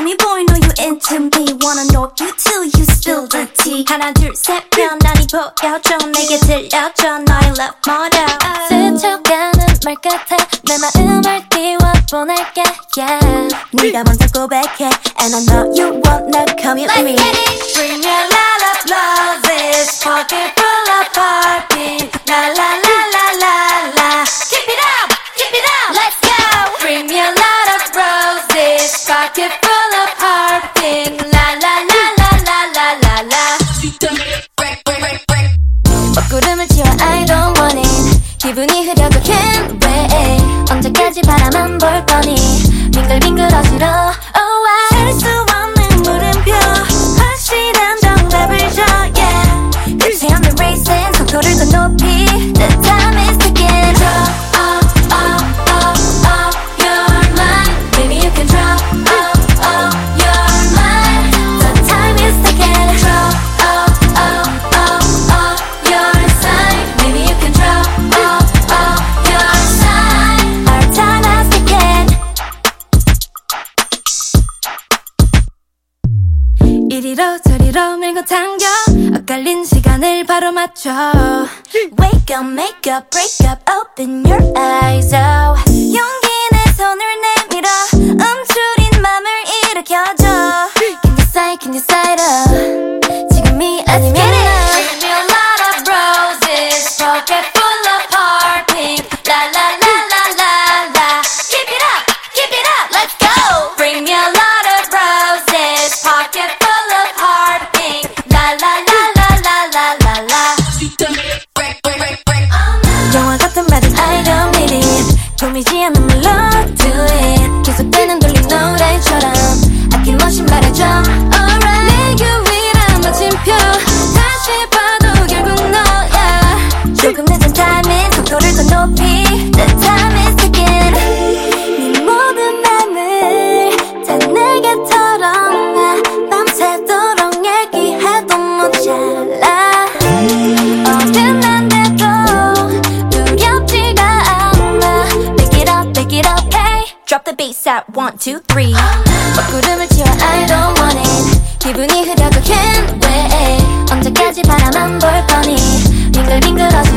me boy know you into me wanna know you till you spill the tea 하나 둘 셋 편안히 보여줘 내게 들려줘 너의 love motto 스쳐가는 말 같아 내 마음을 띄워보낼게 yeah. 네가 먼저 고백해 And I know you wanna come with me Bring me a lot of roses Pocket full of heartbeat La la la la la la Keep it up, keep it up Let's go Bring me a lot of roses Pocket full of heartbeat La la la la la la la la 먹구름을 치워 I don't want it 기분이 흐려도 can't wait 언제까지 바라만 볼 거니 빙글빙글 어지러 oh I 셀 수 없는 물음표 확실한 정답을 줘 yeah. 끝이 없는 racing 속도를 더 높이 The time is ticking Drop you're mine Baby you can drop you're mine The time is ticking Drop your sign Baby you can drop your sign Our time is ticking 이리로 저리로 밀고 당겨 엇갈린 시간을 바로 맞춰 Wake up, make up, break up, open your eyes oh. 용기 내 손을 내밀어 움츠린 맘을 일으켜줘 Can you side up 지금이 아니면 Bring me a lot of roses Pocket full of heart pink La la la la la la Keep it up, let's go Bring me a lot of roses Pocket full of heart pink La la la la la la la la 영화 같은 말은 I don't need it 보이지 않는 melody do it 계속되는 돌린 노래처럼 아낌없이 말해줘 Alright 내 유일한 마침표 다시 봐도 결국 너야 조금 늦은 타이밍 속도를 더 높이 The time is ticking 네 모든 맘을 다 내게 털어놔 밤새도록 얘기해도 모자라 어긋난데도 두렵지가 않아 Pick it up, hey Drop the bass at 1, 2, 3 먹구름을 치워 I don't want it 기분이 흐려도 can't wait 언제까지 바라만 볼 거니 빙글빙글